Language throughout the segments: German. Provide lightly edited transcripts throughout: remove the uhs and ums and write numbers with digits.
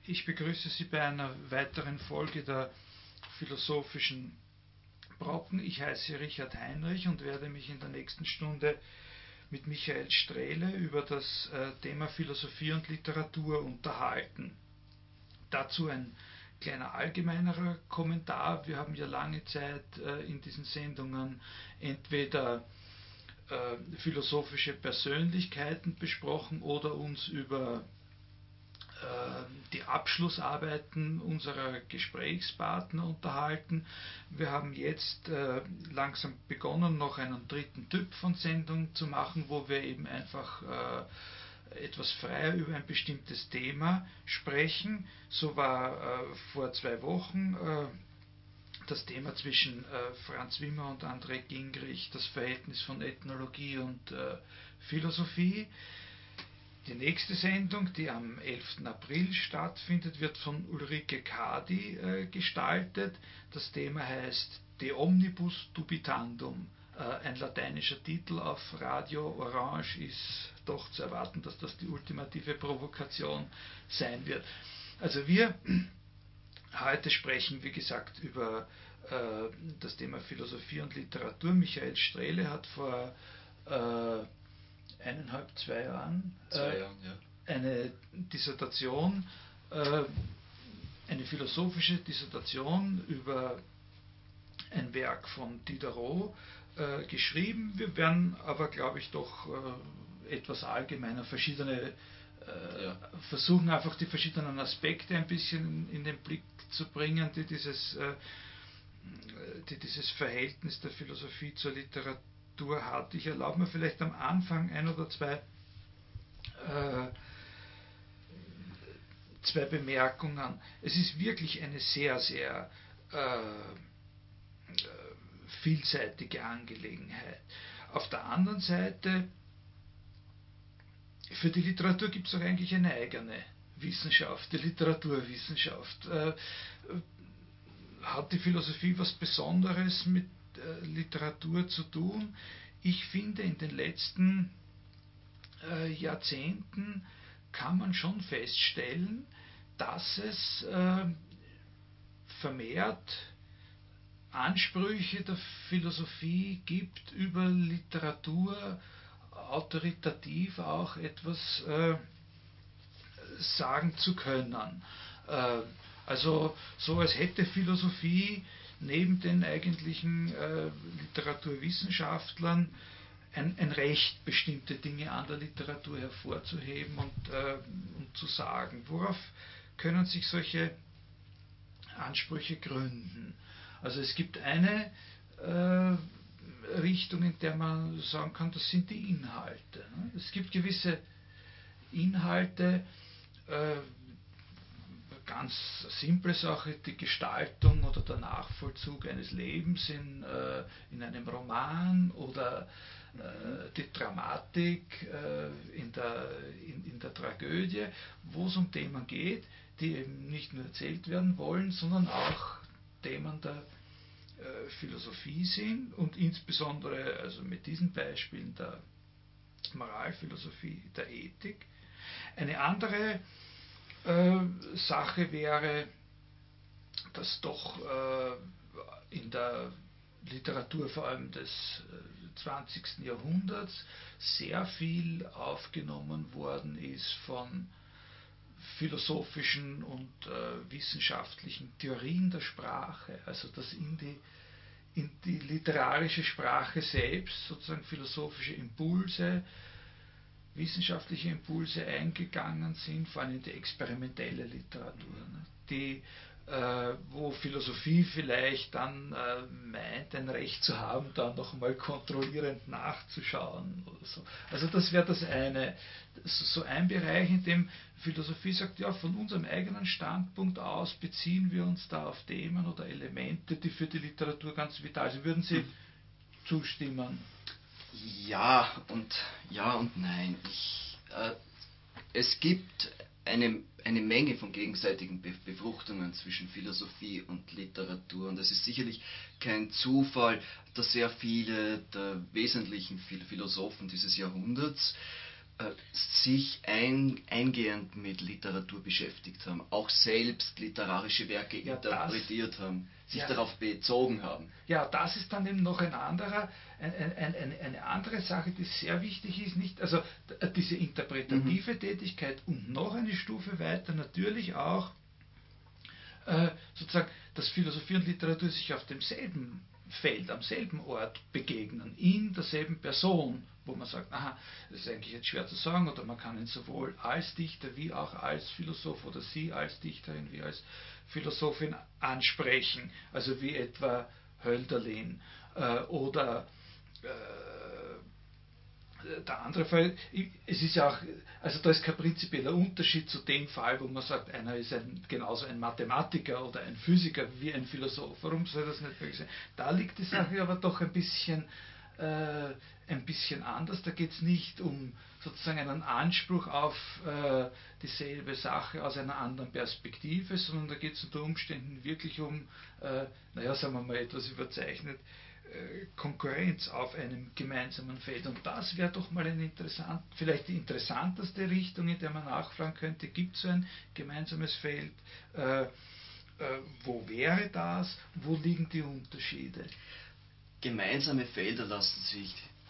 Ich begrüße Sie bei einer weiteren Folge der philosophischen Brocken. Ich heiße Richard Heinrich und werde mich in der nächsten Stunde mit Michael Strehle über das Thema Philosophie und Literatur unterhalten. Dazu ein kleiner allgemeinerer Kommentar. Wir haben ja lange Zeit in diesen Sendungen entweder philosophische Persönlichkeiten besprochen oder uns über die Abschlussarbeiten unserer Gesprächspartner unterhalten. Wir haben jetzt langsam begonnen, noch einen dritten Typ von Sendung zu machen, wo wir eben einfach etwas freier über ein bestimmtes Thema sprechen. So war vor 2 Wochen das Thema zwischen Franz Wimmer und André Gingrich, das Verhältnis von Ethnologie und Philosophie. Die nächste Sendung, die am 11. April stattfindet, wird von Ulrike Kadi gestaltet. Das Thema heißt De Omnibus Dubitandum. Ein lateinischer Titel auf Radio Orange ist doch zu erwarten, dass das die ultimative Provokation sein wird. Also wir heute sprechen, wie gesagt, über das Thema Philosophie und Literatur. Michael Strehle hat vor 2 Jahren eine Dissertation, eine philosophische Dissertation über ein Werk von Diderot geschrieben. Wir werden aber, glaube ich, doch etwas allgemeiner versuchen, einfach die verschiedenen Aspekte ein bisschen in den Blick zu bringen, die dieses Verhältnis der Philosophie zur Literatur hat. Ich erlaube mir vielleicht am Anfang 1 oder 2 Bemerkungen. Es ist wirklich eine sehr, sehr vielseitige Angelegenheit. Auf der anderen Seite, für die Literatur gibt es auch eigentlich eine eigene Wissenschaft, die Literaturwissenschaft. Hat die Philosophie was Besonderes mit Literatur zu tun? Ich finde, in den letzten Jahrzehnten kann man schon feststellen, dass es vermehrt Ansprüche der Philosophie gibt, über Literatur autoritativ auch etwas sagen zu können. Also so als hätte Philosophie neben den eigentlichen Literaturwissenschaftlern ein Recht, bestimmte Dinge an der Literatur hervorzuheben und zu sagen. Worauf können sich solche Ansprüche gründen? Also es gibt eine Richtung, in der man sagen kann, das sind die Inhalte. Es gibt gewisse Inhalte, ganz simple Sache, die Gestaltung oder der Nachvollzug eines Lebens in einem Roman oder die Dramatik in der Tragödie, wo es um Themen geht, die eben nicht nur erzählt werden wollen, sondern auch Themen der Philosophie sind und insbesondere also mit diesen Beispielen der Moralphilosophie, der Ethik. Eine andere Sache wäre, dass doch in der Literatur vor allem des 20. Jahrhunderts sehr viel aufgenommen worden ist von philosophischen und wissenschaftlichen Theorien der Sprache, also dass in die literarische Sprache selbst sozusagen philosophische Impulse, wissenschaftliche Impulse eingegangen sind, vor allem in die experimentelle Literatur, wo Philosophie vielleicht dann meint, ein Recht zu haben, da nochmal kontrollierend nachzuschauen oder so. Also das wäre das eine, so ein Bereich, in dem Philosophie sagt, ja, von unserem eigenen Standpunkt aus beziehen wir uns da auf Themen oder Elemente, die für die Literatur ganz vital sind. Würden Sie zustimmen? Ja und nein. Es gibt eine Menge von gegenseitigen Befruchtungen zwischen Philosophie und Literatur, und es ist sicherlich kein Zufall, dass sehr viele der wesentlichen Philosophen dieses Jahrhunderts sich eingehend mit Literatur beschäftigt haben, auch selbst literarische Werke interpretiert haben, sich darauf bezogen haben. Ja, das ist dann eben noch eine andere Sache, die sehr wichtig ist, nicht? Also diese interpretative Tätigkeit und noch eine Stufe weiter natürlich auch sozusagen, dass Philosophie und Literatur sich auf demselben Feld, am selben Ort begegnen, in derselben Person, wo man sagt, aha, das ist eigentlich jetzt schwer zu sagen, oder man kann ihn sowohl als Dichter wie auch als Philosoph oder sie als Dichterin wie als Philosophin ansprechen, also wie etwa Hölderlin oder der andere Fall, es ist ja auch, also da ist kein prinzipieller Unterschied zu dem Fall, wo man sagt, einer ist genauso ein Mathematiker oder ein Physiker wie ein Philosoph. Warum soll das nicht möglich sein? Da liegt die Sache aber doch ein bisschen anders. Da geht es nicht um sozusagen einen Anspruch auf dieselbe Sache aus einer anderen Perspektive, sondern da geht es unter Umständen wirklich um, sagen wir mal etwas überzeichnet, Konkurrenz auf einem gemeinsamen Feld. Und das wäre doch mal vielleicht die interessanteste Richtung, in der man nachfragen könnte, gibt es so ein gemeinsames Feld? Wo wäre das? Wo liegen die Unterschiede? Gemeinsame Felder lassen sich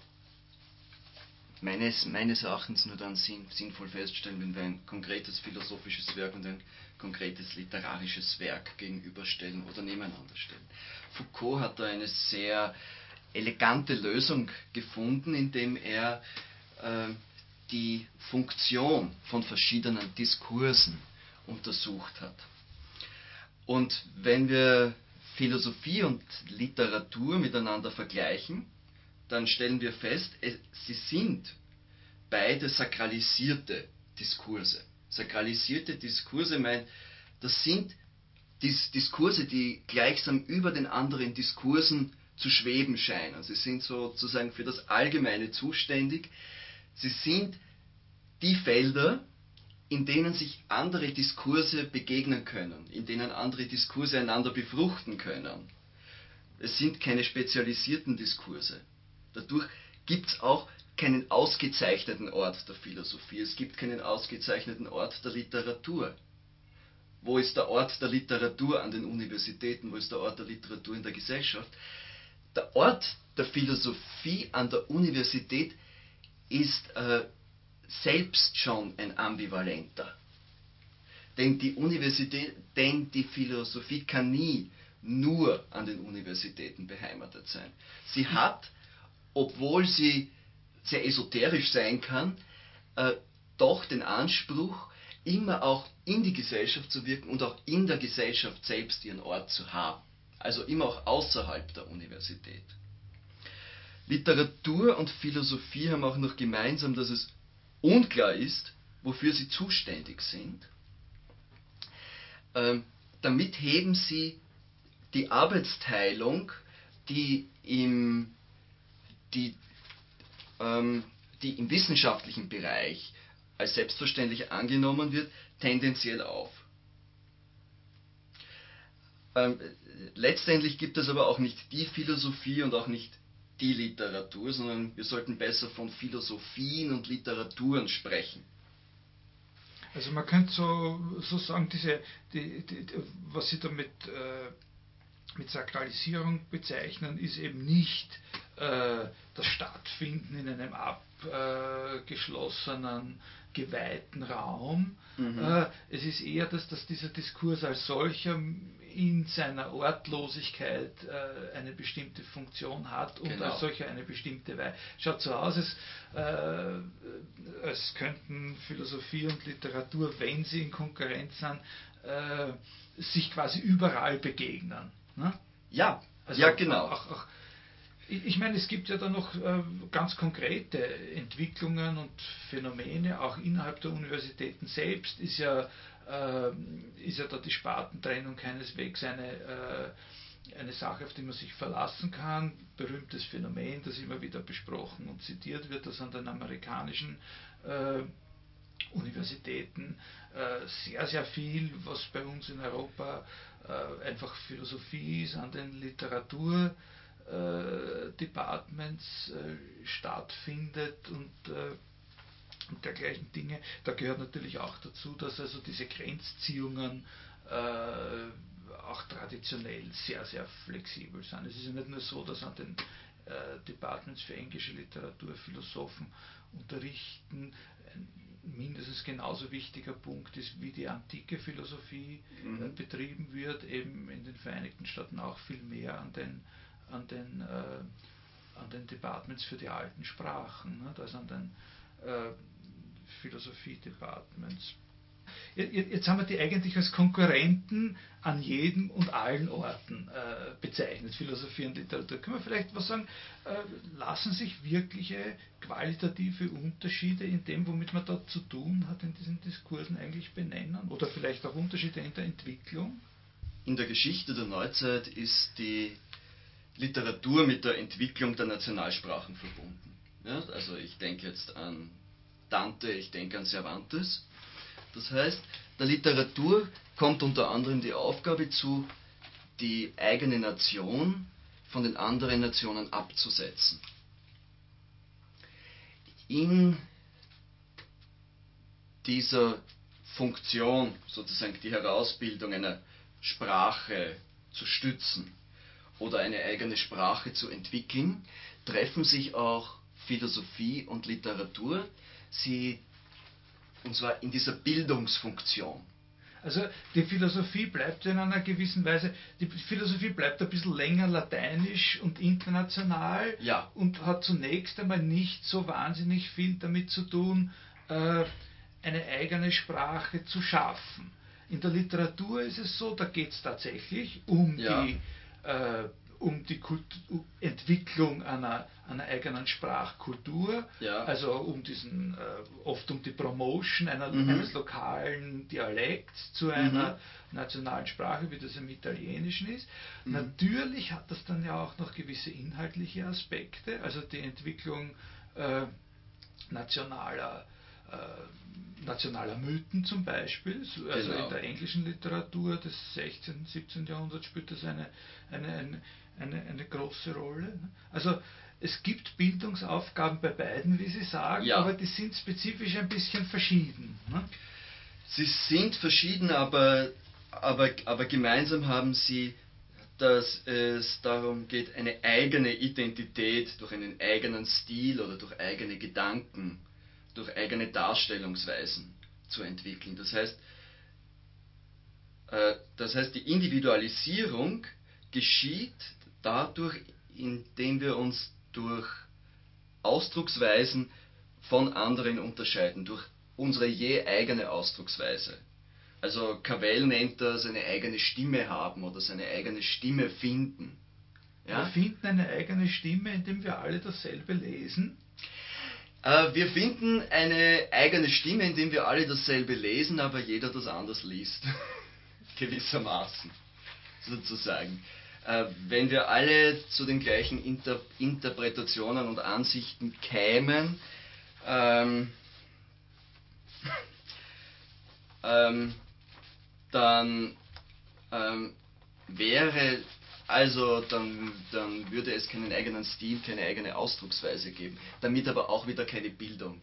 meines Erachtens nur dann sinnvoll feststellen, wenn wir ein konkretes philosophisches Werk und ein konkretes literarisches Werk gegenüberstellen oder nebeneinander stellen. Foucault hat da eine sehr elegante Lösung gefunden, indem er die Funktion von verschiedenen Diskursen untersucht hat. Und wenn wir Philosophie und Literatur miteinander vergleichen, dann stellen wir fest, sie sind beide sakralisierte Diskurse. Sakralisierte Diskurse meint, das sind Diskurse, die gleichsam über den anderen Diskursen zu schweben scheinen. Sie sind sozusagen für das Allgemeine zuständig. Sie sind die Felder, in denen sich andere Diskurse begegnen können, in denen andere Diskurse einander befruchten können. Es sind keine spezialisierten Diskurse. Dadurch gibt es auch keinen ausgezeichneten Ort der Philosophie, es gibt keinen ausgezeichneten Ort der Literatur. Wo ist der Ort der Literatur an den Universitäten? Wo ist der Ort der Literatur in der Gesellschaft? Der Ort der Philosophie an der Universität ist selbst schon ein ambivalenter. Denn die Philosophie kann nie nur an den Universitäten beheimatet sein. Sie hat, obwohl sie sehr esoterisch sein kann, doch den Anspruch, immer auch in die Gesellschaft zu wirken und auch in der Gesellschaft selbst ihren Ort zu haben. Also immer auch außerhalb der Universität. Literatur und Philosophie haben auch noch gemeinsam, dass es unklar ist, wofür sie zuständig sind. Damit heben sie die Arbeitsteilung, die im wissenschaftlichen Bereich als selbstverständlich angenommen wird, tendenziell auf. Letztendlich gibt es aber auch nicht die Philosophie und auch nicht die Literatur, sondern wir sollten besser von Philosophien und Literaturen sprechen. Also man könnte so sagen, was Sie damit mit Sakralisierung bezeichnen, ist eben nicht das Stattfinden in einem abgeschlossenen, geweihten Raum. Es ist eher, dass dieser Diskurs als solcher in seiner Ortlosigkeit eine bestimmte Funktion hat und als solcher eine bestimmte Weise. Schaut so aus, als könnten Philosophie und Literatur, wenn sie in Konkurrenz sind, sich quasi überall begegnen. Ne? Ja, also ja, genau. Ich meine, es gibt ja da noch ganz konkrete Entwicklungen und Phänomene, auch innerhalb der Universitäten selbst ist ja da die Spartentrennung keineswegs eine Sache, auf die man sich verlassen kann. Berühmtes Phänomen, das immer wieder besprochen und zitiert wird, das an den amerikanischen Universitäten sehr, sehr viel, was bei uns in Europa einfach Philosophie ist, an den Literaturdepartments stattfindet und und dergleichen Dinge. Da gehört natürlich auch dazu, dass also diese Grenzziehungen auch traditionell sehr, sehr flexibel sind. Es ist ja nicht nur so, dass an den Departments für englische Literatur Philosophen unterrichten mindestens genauso wichtiger Punkt ist, wie die antike Philosophie betrieben wird, eben in den Vereinigten Staaten auch viel mehr an den Departments für die alten Sprachen, ne, als an den Philosophie-Departments. Jetzt haben wir die eigentlich als Konkurrenten an jedem und allen Orten bezeichnet, Philosophie und Literatur. Können wir vielleicht was sagen, lassen sich wirkliche qualitative Unterschiede in dem, womit man dort zu tun hat, in diesen Diskursen eigentlich benennen? Oder vielleicht auch Unterschiede in der Entwicklung? In der Geschichte der Neuzeit ist die Literatur mit der Entwicklung der Nationalsprachen verbunden. Ja, also ich denke jetzt an Dante, ich denke an Cervantes. Das heißt, der Literatur kommt unter anderem die Aufgabe zu, die eigene Nation von den anderen Nationen abzusetzen. In dieser Funktion, sozusagen die Herausbildung einer Sprache zu stützen oder eine eigene Sprache zu entwickeln, treffen sich auch Philosophie und Literatur, und zwar in dieser Bildungsfunktion. Also die Philosophie bleibt in einer gewissen Weise, die Philosophie bleibt ein bisschen länger lateinisch und international und hat zunächst einmal nicht so wahnsinnig viel damit zu tun, eine eigene Sprache zu schaffen. In der Literatur ist es so, da geht es tatsächlich um die Entwicklung einer eigenen Sprachkultur, also oft um die Promotion eines lokalen Dialekts zu einer nationalen Sprache, wie das im Italienischen ist. Natürlich hat das dann ja auch noch gewisse inhaltliche Aspekte, also die Entwicklung nationaler Mythen zum Beispiel, also in der englischen Literatur des 16., 17. Jahrhunderts spielt das eine große Rolle. Also es gibt Bildungsaufgaben bei beiden, wie Sie sagen, aber die sind spezifisch ein bisschen verschieden. Ne? Sie sind verschieden, aber gemeinsam haben sie, dass es darum geht, eine eigene Identität durch einen eigenen Stil oder durch eigene Gedanken, durch eigene Darstellungsweisen zu entwickeln. Das heißt, die Individualisierung geschieht dadurch, indem wir uns durch Ausdrucksweisen von anderen unterscheiden, durch unsere je eigene Ausdrucksweise. Also Cavell nennt das eine eigene Stimme haben oder seine eigene Stimme finden. Ja? Wir finden eine eigene Stimme, indem wir alle dasselbe lesen. Wir finden eine eigene Stimme, indem wir alle dasselbe lesen, aber jeder das anders liest. Gewissermaßen, sozusagen. Wenn wir alle zu den gleichen Interpretationen und Ansichten kämen, dann würde es keinen eigenen Stil, keine eigene Ausdrucksweise geben. Damit aber auch wieder keine Bildung.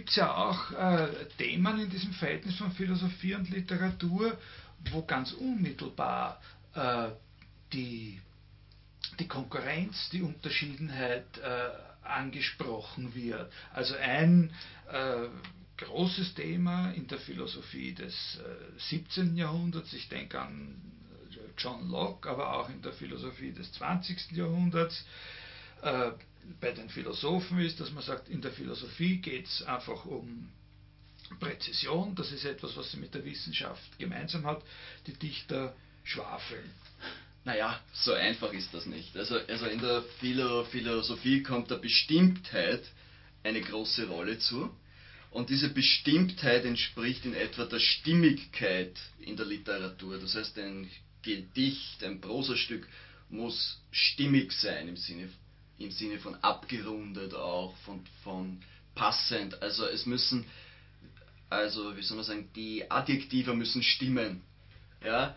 gibt es ja auch Themen in diesem Verhältnis von Philosophie und Literatur, wo ganz unmittelbar die Konkurrenz, die Unterschiedenheit angesprochen wird. Also ein großes Thema in der Philosophie des 17. Jahrhunderts, ich denke an John Locke, aber auch in der Philosophie des 20. Jahrhunderts, bei den Philosophen ist, dass man sagt, in der Philosophie geht es einfach um Präzision, das ist etwas, was sie mit der Wissenschaft gemeinsam hat, die Dichter schwafeln. Naja, so einfach ist das nicht. Also in der Philosophie kommt der Bestimmtheit eine große Rolle zu. Und diese Bestimmtheit entspricht in etwa der Stimmigkeit in der Literatur. Das heißt, ein Gedicht, ein Prosastück muss stimmig sein im Sinne von abgerundet auch, von passend. Also es müssen, wie soll man sagen, die Adjektive müssen stimmen. Ja?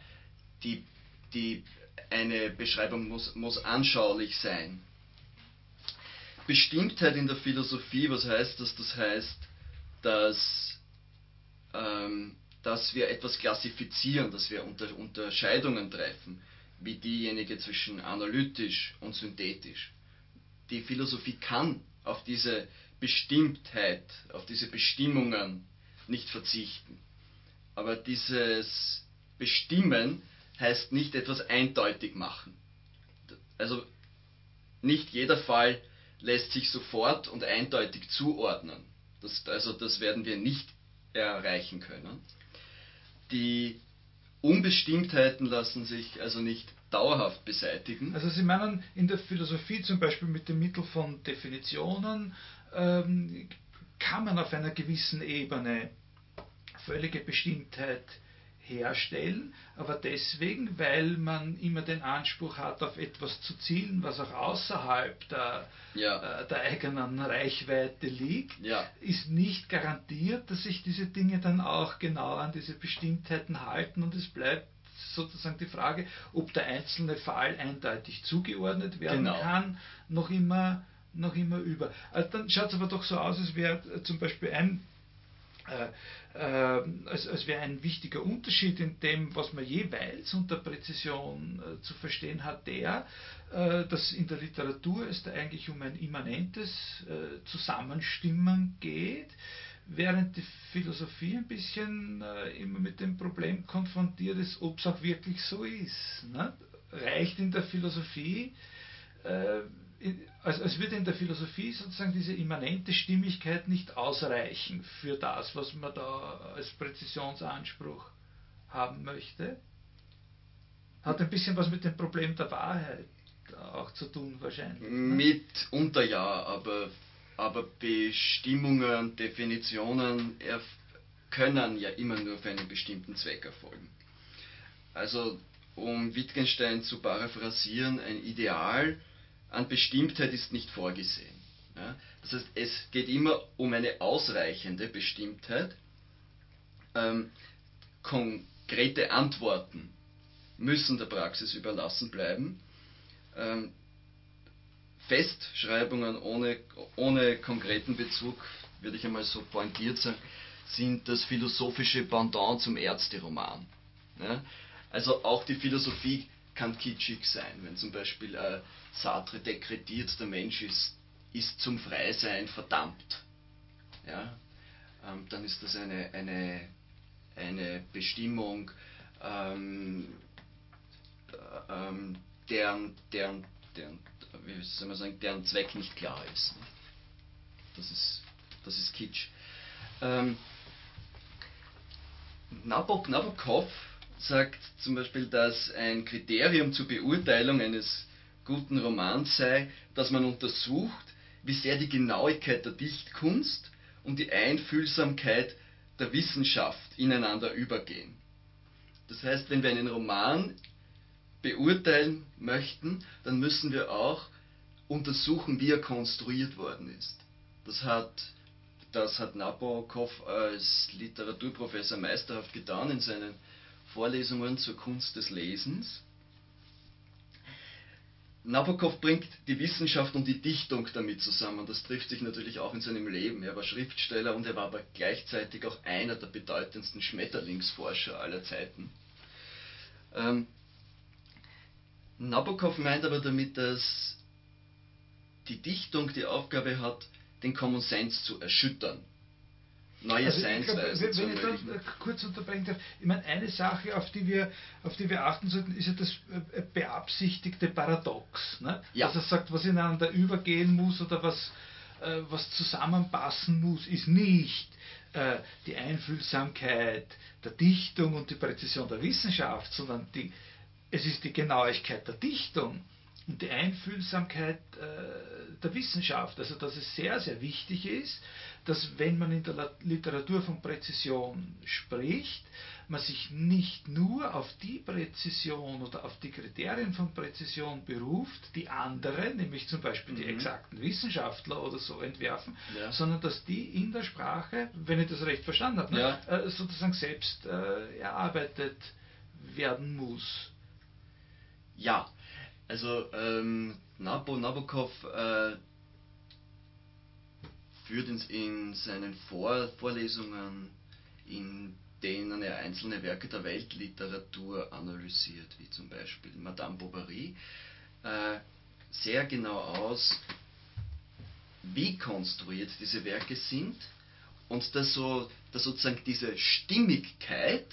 Eine Beschreibung muss anschaulich sein. Bestimmtheit in der Philosophie, was heißt das? Das heißt, dass wir etwas klassifizieren, dass wir Unterscheidungen treffen, wie diejenige zwischen analytisch und synthetisch. Die Philosophie kann auf diese Bestimmtheit, auf diese Bestimmungen nicht verzichten. Aber dieses Bestimmen heißt nicht etwas eindeutig machen. Also nicht jeder Fall lässt sich sofort und eindeutig zuordnen. Das werden wir nicht erreichen können. Die Unbestimmtheiten lassen sich also nicht dauerhaft beseitigen. Also Sie meinen in der Philosophie zum Beispiel mit dem Mittel von Definitionen kann man auf einer gewissen Ebene völlige Bestimmtheit herstellen, aber deswegen, weil man immer den Anspruch hat, auf etwas zu zielen, was auch außerhalb der eigenen Reichweite liegt, ist nicht garantiert, dass sich diese Dinge dann auch genau an diese Bestimmtheiten halten, und es bleibt sozusagen die Frage, ob der einzelne Fall eindeutig zugeordnet werden kann, noch immer über. Also dann schaut es aber doch so aus, als wäre zum Beispiel als wäre ein wichtiger Unterschied in dem, was man jeweils unter Präzision zu verstehen hat, dass in der Literatur es da eigentlich um ein immanentes Zusammenstimmen geht, während die Philosophie ein bisschen immer mit dem Problem konfrontiert ist, ob es auch wirklich so ist. Ne? Reicht in der Philosophie als würde in der Philosophie sozusagen diese immanente Stimmigkeit nicht ausreichen für das, was man da als Präzisionsanspruch haben möchte. Hat ein bisschen was mit dem Problem der Wahrheit auch zu tun wahrscheinlich. Ne? Mitunter ja, aber Bestimmungen, Definitionen können ja immer nur für einen bestimmten Zweck erfolgen. Also um Wittgenstein zu paraphrasieren, ein Ideal an Bestimmtheit ist nicht vorgesehen. Ja? Das heißt, es geht immer um eine ausreichende Bestimmtheit. Konkrete Antworten müssen der Praxis überlassen bleiben. Festschreibungen ohne konkreten Bezug, würde ich einmal so pointiert sagen, sind das philosophische Pendant zum Ärzteroman. Ja? Also auch die Philosophie kann kitschig sein, wenn zum Beispiel Sartre dekretiert, der Mensch ist zum Freisein verdammt. Ja? Dann ist das eine Bestimmung, deren wie soll man sagen, deren Zweck nicht klar ist. Das ist Kitsch. Nabokov sagt zum Beispiel, dass ein Kriterium zur Beurteilung eines guten Romans sei, dass man untersucht, wie sehr die Genauigkeit der Dichtkunst und die Einfühlsamkeit der Wissenschaft ineinander übergehen. Das heißt, wenn wir einen Roman beurteilen möchten, dann müssen wir auch untersuchen, wie er konstruiert worden ist. Das hat Nabokov als Literaturprofessor meisterhaft getan in seinen Vorlesungen zur Kunst des Lesens. Nabokov bringt die Wissenschaft und die Dichtung damit zusammen. Das trifft sich natürlich auch in seinem Leben. Er war Schriftsteller und er war aber gleichzeitig auch einer der bedeutendsten Schmetterlingsforscher aller Zeiten. Nabokov meint aber damit, dass die Dichtung die Aufgabe hat, den Common Sense zu erschüttern. Neue Seinsweisen zu ermöglichen. Wenn ich dann kurz unterbrechen darf, ich meine, eine Sache, auf die wir achten sollten, ist ja das beabsichtigte Paradox. Ne? Ja. Dass er sagt, was ineinander übergehen muss oder was zusammenpassen muss, ist nicht die Einfühlsamkeit der Dichtung und die Präzision der Wissenschaft, sondern es ist die Genauigkeit der Dichtung und die Einfühlsamkeit der Wissenschaft. Also dass es sehr, sehr wichtig ist, dass wenn man in der Literatur von Präzision spricht, man sich nicht nur auf die Präzision oder auf die Kriterien von Präzision beruft, die andere, nämlich zum Beispiel die exakten Wissenschaftler oder so entwerfen, sondern dass die in der Sprache, wenn ich das recht verstanden habe, sozusagen selbst erarbeitet werden muss. Ja, also Nabokov führt in seinen Vorlesungen, in denen er einzelne Werke der Weltliteratur analysiert, wie zum Beispiel Madame Bovary, sehr genau aus, wie konstruiert diese Werke sind und dass sozusagen diese Stimmigkeit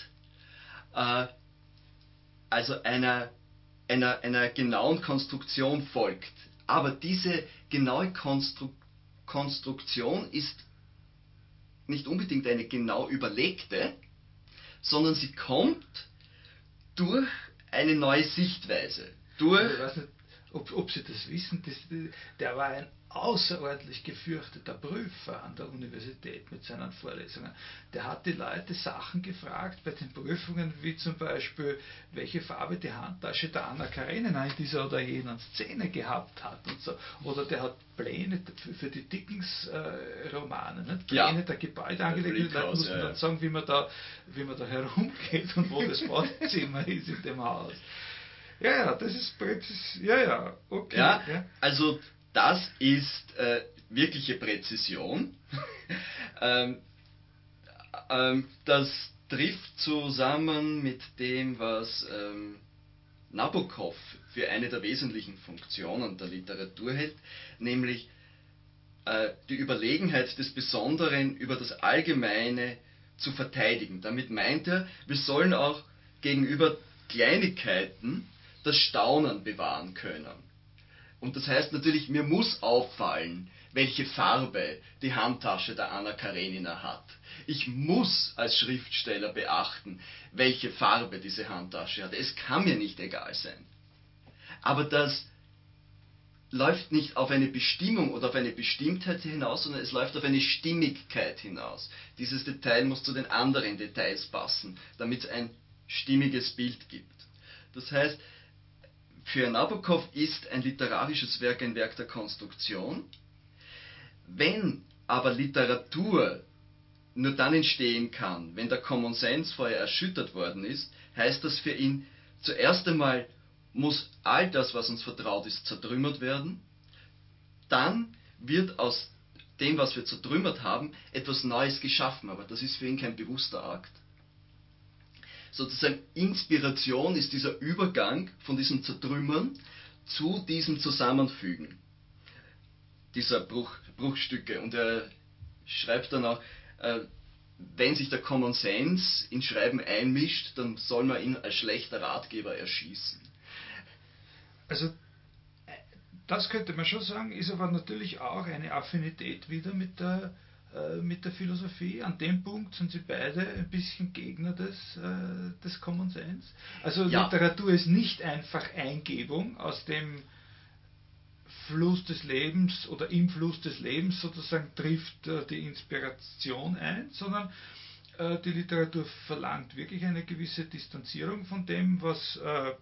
also einer genauen Konstruktion folgt. Aber diese genaue Konstruktion ist nicht unbedingt eine genau überlegte, sondern sie kommt durch eine neue Sichtweise. Ich weiß nicht, ob Sie das wissen, der war ein außerordentlich gefürchteter Prüfer an der Universität mit seinen Vorlesungen. Der hat die Leute Sachen gefragt bei den Prüfungen, wie zum Beispiel, welche Farbe die Handtasche der Anna Karenina in dieser oder jener Szene gehabt hat und so. Oder der hat Pläne für die Dickens-Romane, Pläne der Gebäude angelegt. Die Leute mussten dann sagen, wie man da herumgeht und wo das Badezimmer ist in dem Haus. Ja, das ist präzis. Ja, okay. Ja. Also das ist wirkliche Präzision. Das trifft zusammen mit dem, was Nabokov für eine der wesentlichen Funktionen der Literatur hält, nämlich die Überlegenheit des Besonderen über das Allgemeine zu verteidigen. Damit meint er, wir sollen auch gegenüber Kleinigkeiten das Staunen bewahren können. Und das heißt natürlich, mir muss auffallen, welche Farbe die Handtasche der Anna Karenina hat. Ich muss als Schriftsteller beachten, welche Farbe diese Handtasche hat. Es kann mir nicht egal sein. Aber das läuft nicht auf eine Bestimmung oder auf eine Bestimmtheit hinaus, sondern es läuft auf eine Stimmigkeit hinaus. Dieses Detail muss zu den anderen Details passen, damit es ein stimmiges Bild gibt. Das heißt, für Nabokov ist ein literarisches Werk ein Werk der Konstruktion. Wenn aber Literatur nur dann entstehen kann, wenn der Common Sense vorher erschüttert worden ist, heißt das für ihn, zuerst einmal muss all das, was uns vertraut ist, zertrümmert werden. Dann wird aus dem, was wir zertrümmert haben, etwas Neues geschaffen. Aber das ist für ihn kein bewusster Akt. Sozusagen Inspiration ist dieser Übergang von diesem Zertrümmern zu diesem Zusammenfügen dieser Bruchstücke. Und er schreibt dann auch, wenn sich der Common Sense ins Schreiben einmischt, dann soll man ihn als schlechter Ratgeber erschießen. Also das könnte man schon sagen, ist aber natürlich auch eine Affinität wieder mit der Philosophie. An dem Punkt sind sie beide ein bisschen Gegner des Common Sense. Also ja. Literatur ist nicht einfach Eingebung aus dem Fluss des Lebens oder im Fluss des Lebens sozusagen trifft die Inspiration ein, sondern die Literatur verlangt wirklich eine gewisse Distanzierung von dem, was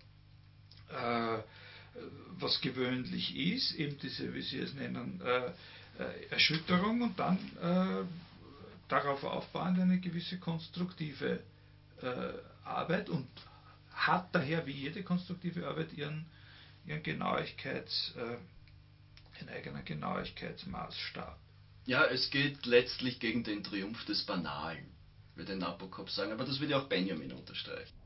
gewöhnlich ist, eben diese, wie Sie es nennen, Erschütterung und dann darauf aufbauend eine gewisse konstruktive Arbeit und hat daher wie jede konstruktive Arbeit ihren ein eigener Genauigkeitsmaßstab. Ja, es geht letztlich gegen den Triumph des Banalen, würde Nabokov sagen, aber das würde auch Benjamin unterstreichen.